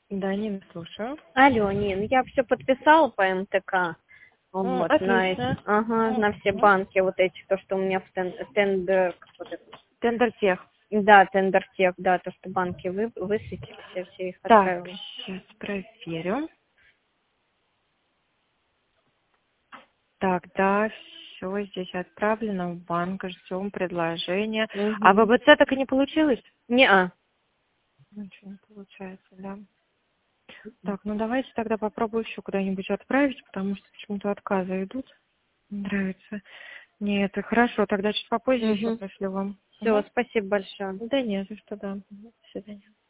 Да, Нина, слушаю. Алло, Нин, я все подписала по МТК. Вот, Отлично. на все банки вот эти, то, что у меня в тендер, Тендертех. да, тендертех, да, то, что банки высветили, все их Так, отправила. сейчас проверю. Так, да, все здесь отправлено в банк, ждем предложения. А Угу. ВБЦ так и не получилось? Не-а. Ничего не получается, да. Так, ну давайте тогда попробую еще куда-нибудь отправить, потому что почему-то отказы идут. Не нравится. Нет, и хорошо, тогда чуть попозже еще Угу. пришлю вам. Все, спасибо большое. Да не за что, да. До свидания.